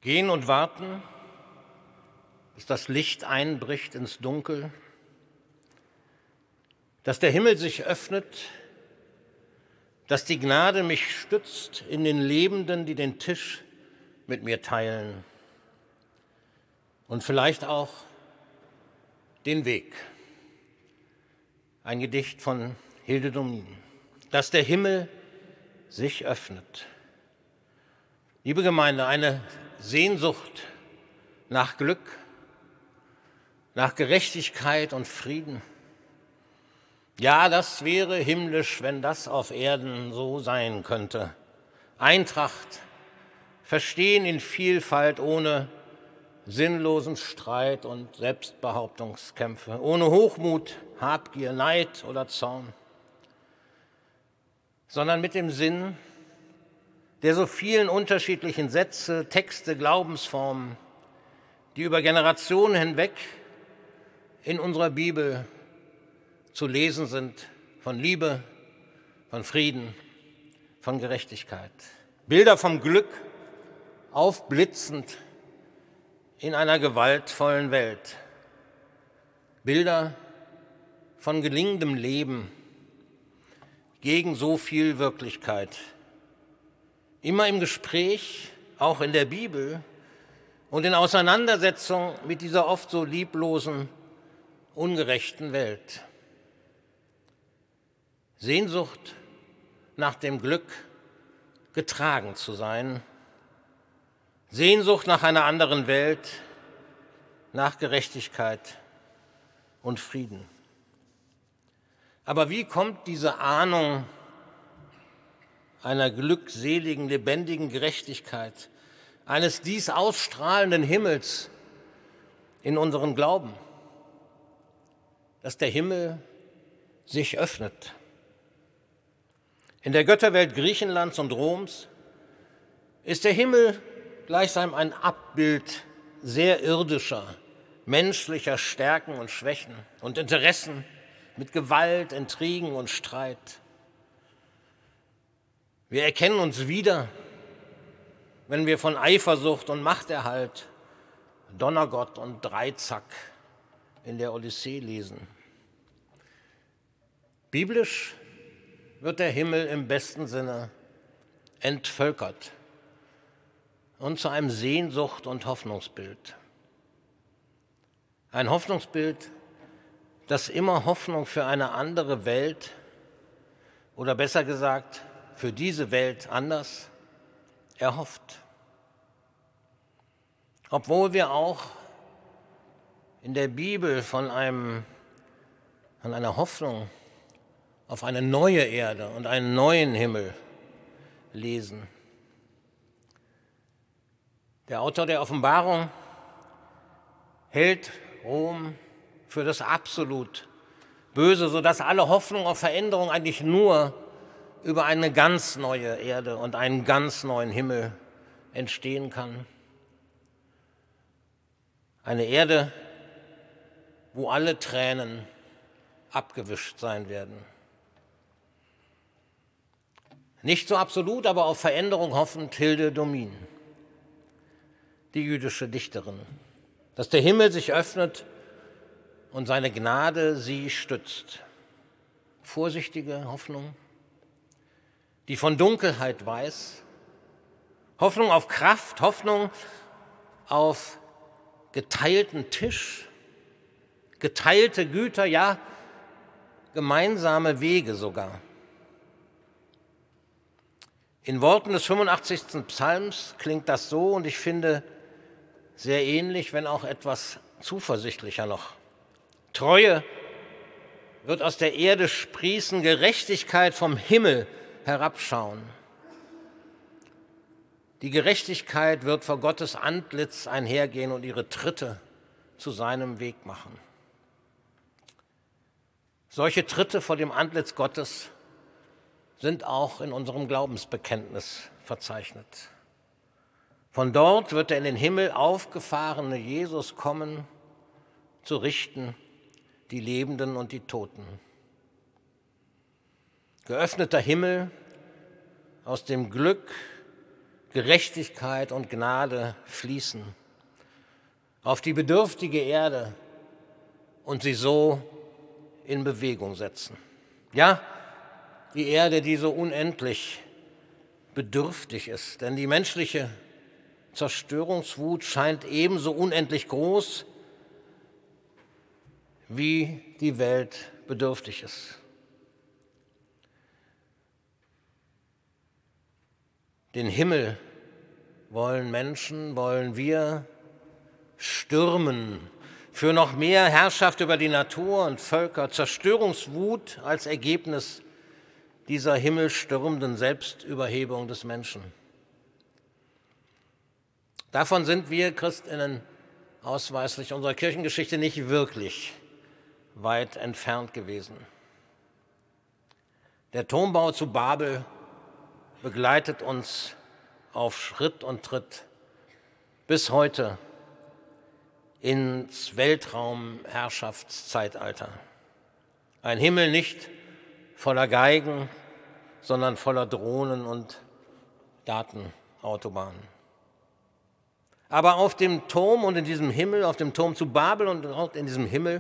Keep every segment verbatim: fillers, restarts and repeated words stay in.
Gehen und warten, bis das Licht einbricht ins Dunkel, dass der Himmel sich öffnet, dass die Gnade mich stützt in den Lebenden, die den Tisch mit mir teilen und vielleicht auch den Weg. Ein Gedicht von Hilde Domin. Dass der Himmel sich öffnet. Liebe Gemeinde, eine Sehnsucht nach Glück, nach Gerechtigkeit und Frieden. Ja, das wäre himmlisch, wenn das auf Erden so sein könnte. Eintracht, Verstehen in Vielfalt ohne sinnlosen Streit und Selbstbehauptungskämpfe, ohne Hochmut, Habgier, Neid oder Zorn, sondern mit dem Sinn der so vielen unterschiedlichen Sätze, Texte, Glaubensformen, die über Generationen hinweg in unserer Bibel zu lesen sind, von Liebe, von Frieden, von Gerechtigkeit. Bilder vom Glück, aufblitzend in einer gewaltvollen Welt. Bilder von gelingendem Leben gegen so viel Wirklichkeit. Immer im Gespräch, auch in der Bibel und in Auseinandersetzung mit dieser oft so lieblosen, ungerechten Welt. Sehnsucht nach dem Glück, getragen zu sein. Sehnsucht nach einer anderen Welt, nach Gerechtigkeit und Frieden. Aber wie kommt diese Ahnung einer glückseligen, lebendigen Gerechtigkeit, eines dies ausstrahlenden Himmels in unseren Glauben? Dass der Himmel sich öffnet. In der Götterwelt Griechenlands und Roms ist der Himmel gleichsam ein Abbild sehr irdischer, menschlicher Stärken und Schwächen und Interessen mit Gewalt, Intrigen und Streit. Wir erkennen uns wieder, wenn wir von Eifersucht und Machterhalt, Donnergott und Dreizack in der Odyssee lesen. Biblisch wird der Himmel im besten Sinne entvölkert und zu einem Sehnsucht- und Hoffnungsbild. Ein Hoffnungsbild, das immer Hoffnung für eine andere Welt oder besser gesagt für diese Welt anders erhofft. Obwohl wir auch in der Bibel von, einem, von einer Hoffnung auf eine neue Erde und einen neuen Himmel lesen. Der Autor der Offenbarung hält Rom für das absolut Böse, sodass alle Hoffnung auf Veränderung eigentlich nur über eine ganz neue Erde und einen ganz neuen Himmel entstehen kann. Eine Erde, wo alle Tränen abgewischt sein werden. Nicht so absolut, aber auf Veränderung hoffend Hilde Domin, die jüdische Dichterin, dass der Himmel sich öffnet und seine Gnade sie stützt. Vorsichtige Hoffnung, die von Dunkelheit weiß, Hoffnung auf Kraft, Hoffnung auf geteilten Tisch, geteilte Güter, ja, gemeinsame Wege sogar. In Worten des fünfundachtzigsten Psalms klingt das so und ich finde sehr ähnlich, wenn auch etwas zuversichtlicher noch. Treue wird aus der Erde sprießen, Gerechtigkeit vom Himmel herabschauen. Die Gerechtigkeit wird vor Gottes Antlitz einhergehen und ihre Tritte zu seinem Weg machen. Solche Tritte vor dem Antlitz Gottes sind auch in unserem Glaubensbekenntnis verzeichnet. Von dort wird der in den Himmel aufgefahrene Jesus kommen, zu richten die Lebenden und die Toten. Geöffneter Himmel, aus dem Glück, Gerechtigkeit und Gnade fließen auf die bedürftige Erde und sie so in Bewegung setzen. Ja, die Erde, die so unendlich bedürftig ist, denn die menschliche Zerstörungswut scheint ebenso unendlich groß, wie die Welt bedürftig ist. Den Himmel wollen Menschen, wollen wir stürmen für noch mehr Herrschaft über die Natur und Völker, Zerstörungswut als Ergebnis dieser himmelstürmenden Selbstüberhebung des Menschen. Davon sind wir Christinnen ausweislich unserer Kirchengeschichte nicht wirklich weit entfernt gewesen. Der Turmbau zu Babel begleitet uns auf Schritt und Tritt bis heute ins Weltraumherrschaftszeitalter. Ein Himmel nicht voller Geigen, sondern voller Drohnen und Datenautobahnen. Aber auf dem Turm und in diesem Himmel, auf dem Turm zu Babel und auch in diesem Himmel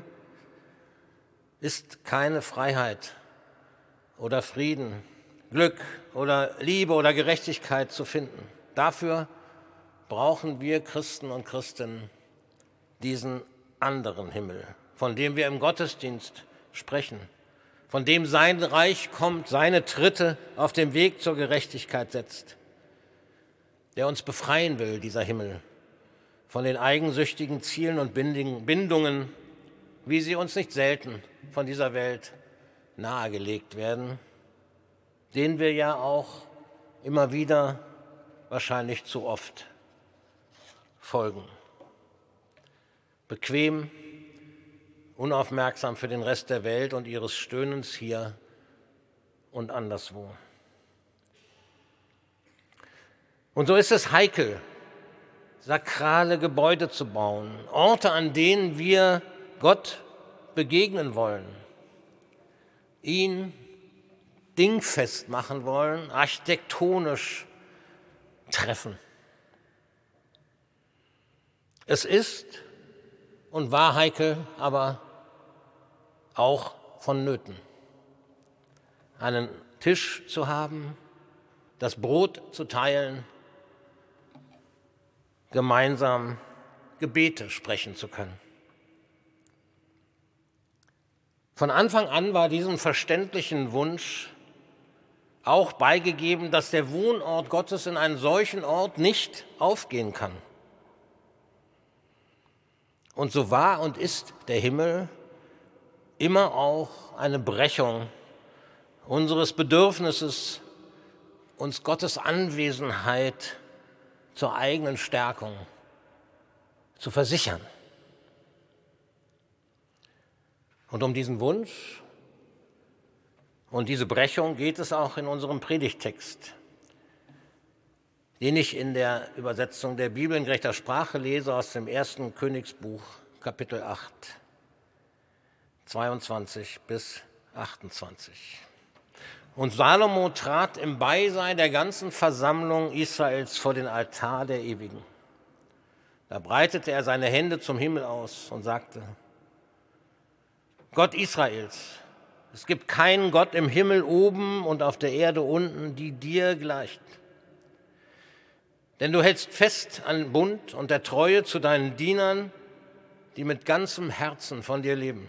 ist keine Freiheit oder Frieden, Glück oder Liebe oder Gerechtigkeit zu finden. Dafür brauchen wir Christen und Christinnen diesen anderen Himmel, von dem wir im Gottesdienst sprechen, von dem sein Reich kommt, seine Tritte auf dem Weg zur Gerechtigkeit setzt, der uns befreien will, dieser Himmel, von den eigensüchtigen Zielen und Bindungen, wie sie uns nicht selten von dieser Welt nahegelegt werden, denen wir ja auch immer wieder, wahrscheinlich zu oft, folgen. Bequem, unaufmerksam für den Rest der Welt und ihres Stöhnens hier und anderswo. Und so ist es heikel, sakrale Gebäude zu bauen, Orte, an denen wir Gott begegnen wollen, ihn dingfest machen wollen, architektonisch treffen. Es ist und war heikel, aber auch vonnöten, einen Tisch zu haben, das Brot zu teilen, gemeinsam Gebete sprechen zu können. Von Anfang an war diesem verständlichen Wunsch auch beigegeben, dass der Wohnort Gottes in einen solchen Ort nicht aufgehen kann. Und so war und ist der Himmel immer auch eine Brechung unseres Bedürfnisses, uns Gottes Anwesenheit zur eigenen Stärkung zu versichern. Und um diesen Wunsch und diese Brechung geht es auch in unserem Predigttext, den ich in der Übersetzung der Bibel in gerechter Sprache lese aus dem ersten Königsbuch, Kapitel acht, zweiundzwanzig bis achtundzwanzig. Und Salomo trat im Beisein der ganzen Versammlung Israels vor den Altar der Ewigen. Da breitete er seine Hände zum Himmel aus und sagte: Gott Israels, es gibt keinen Gott im Himmel oben und auf der Erde unten, die dir gleicht. Denn du hältst fest an Bund und der Treue zu deinen Dienern, die mit ganzem Herzen von dir leben.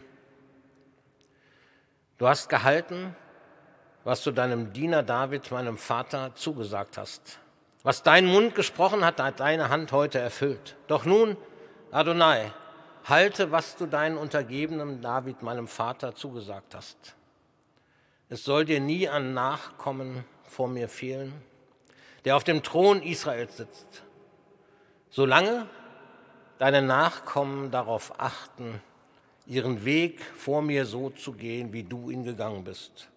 Du hast gehalten, was du deinem Diener David, meinem Vater, zugesagt hast. Was dein Mund gesprochen hat, hat deine Hand heute erfüllt. Doch nun, Adonai, halte, was du deinen Untergebenen David, meinem Vater, zugesagt hast. Es soll dir nie an Nachkommen vor mir fehlen, der auf dem Thron Israels sitzt, solange deine Nachkommen darauf achten, ihren Weg vor mir so zu gehen, wie du ihn gegangen bist.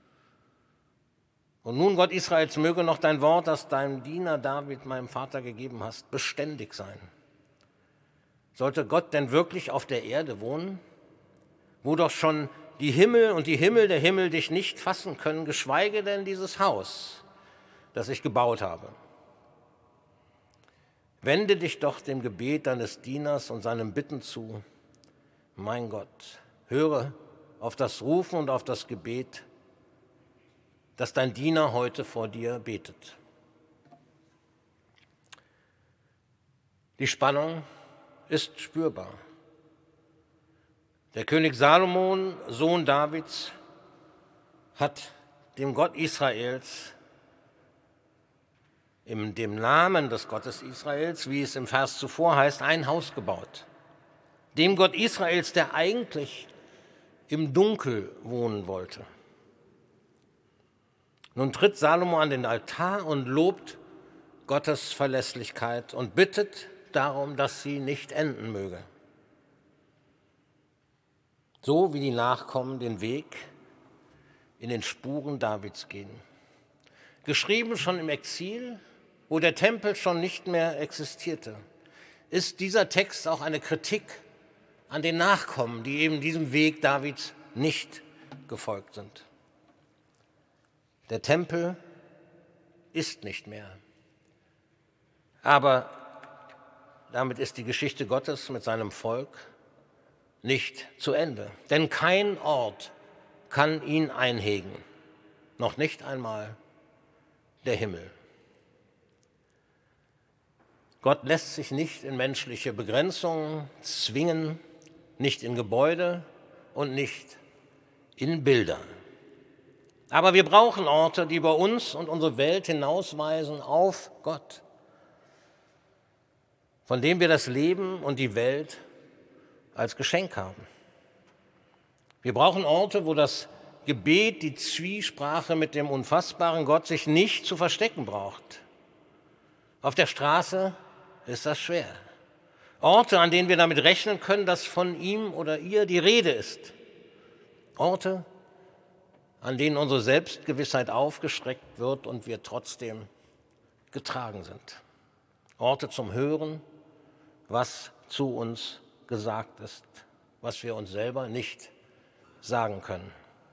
Und nun, Gott Israels, möge noch dein Wort, das deinem Diener David, meinem Vater, gegeben hast, beständig sein. Sollte Gott denn wirklich auf der Erde wohnen, wo doch schon die Himmel und die Himmel der Himmel dich nicht fassen können, geschweige denn dieses Haus, das ich gebaut habe? Wende dich doch dem Gebet deines Dieners und seinem Bitten zu. Mein Gott, höre auf das Rufen und auf das Gebet, das dein Diener heute vor dir betet. Die Spannung ist spürbar. Der König Salomon, Sohn Davids, hat dem Gott Israels, in dem Namen des Gottes Israels, wie es im Vers zuvor heißt, ein Haus gebaut. Dem Gott Israels, der eigentlich im Dunkel wohnen wollte. Nun tritt Salomo an den Altar und lobt Gottes Verlässlichkeit und bittet darum, dass sie nicht enden möge. So wie die Nachkommen den Weg in den Spuren Davids gehen. Geschrieben schon im Exil, wo der Tempel schon nicht mehr existierte, ist dieser Text auch eine Kritik an den Nachkommen, die eben diesem Weg Davids nicht gefolgt sind. Der Tempel ist nicht mehr. Aber damit ist die Geschichte Gottes mit seinem Volk nicht zu Ende. Denn kein Ort kann ihn einhegen, noch nicht einmal der Himmel. Gott lässt sich nicht in menschliche Begrenzungen zwingen, nicht in Gebäude und nicht in Bilder. Aber wir brauchen Orte, die über uns und unsere Welt hinausweisen auf Gott, von dem wir das Leben und die Welt als Geschenk haben. Wir brauchen Orte, wo das Gebet, die Zwiesprache mit dem unfassbaren Gott sich nicht zu verstecken braucht. Auf der Straße ist das schwer. Orte, an denen wir damit rechnen können, dass von ihm oder ihr die Rede ist. Orte, an denen unsere Selbstgewissheit aufgeschreckt wird und wir trotzdem getragen sind. Orte zum Hören, was zu uns gesagt ist, was wir uns selber nicht sagen können.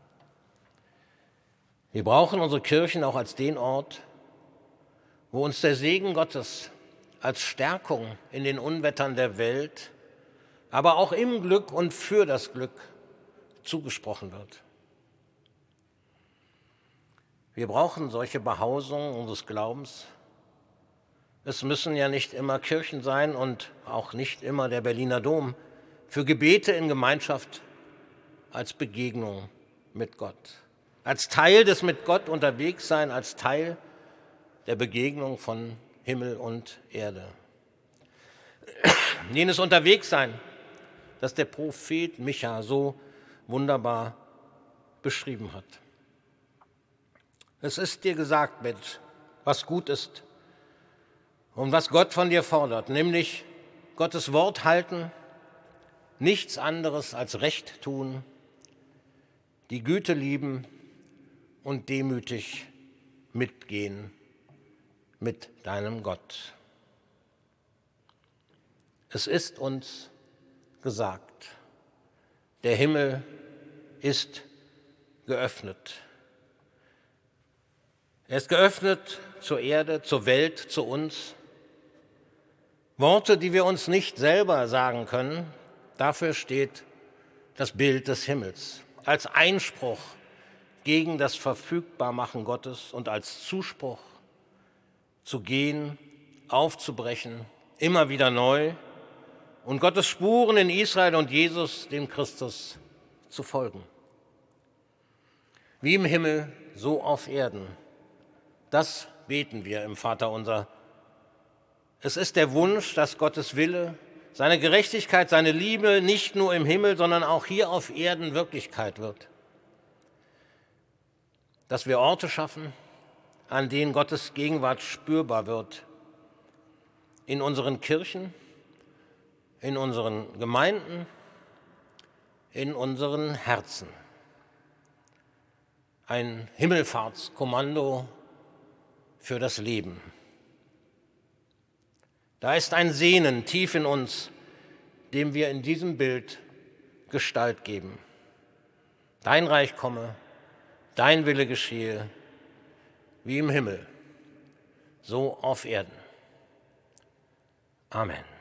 Wir brauchen unsere Kirchen auch als den Ort, wo uns der Segen Gottes als Stärkung in den Unwettern der Welt, aber auch im Glück und für das Glück zugesprochen wird. Wir brauchen solche Behausungen unseres Glaubens. Es müssen ja nicht immer Kirchen sein und auch nicht immer der Berliner Dom, für Gebete in Gemeinschaft als Begegnung mit Gott, als Teil des mit Gott unterwegs sein, als Teil der Begegnung von Himmel und Erde. Jenes Unterwegssein, das der Prophet Micha so wunderbar beschrieben hat. Es ist dir gesagt, Mensch, was gut ist und was Gott von dir fordert, nämlich Gottes Wort halten, nichts anderes als Recht tun, die Güte lieben und demütig mitgehen mit deinem Gott. Es ist uns gesagt, der Himmel ist geöffnet. Er ist geöffnet zur Erde, zur Welt, zu uns. Worte, die wir uns nicht selber sagen können, dafür steht das Bild des Himmels als Einspruch gegen das Verfügbarmachen Gottes und als Zuspruch zu gehen, aufzubrechen, immer wieder neu und Gottes Spuren in Israel und Jesus, dem Christus, zu folgen. Wie im Himmel, so auf Erden. Das beten wir im Vaterunser. Es ist der Wunsch, dass Gottes Wille, seine Gerechtigkeit, seine Liebe nicht nur im Himmel, sondern auch hier auf Erden Wirklichkeit wird. Dass wir Orte schaffen, an denen Gottes Gegenwart spürbar wird. In unseren Kirchen, in unseren Gemeinden, in unseren Herzen. Ein Himmelfahrtskommando für das Leben. Da ist ein Sehnen tief in uns, dem wir in diesem Bild Gestalt geben. Dein Reich komme, dein Wille geschehe, wie im Himmel, so auf Erden. Amen.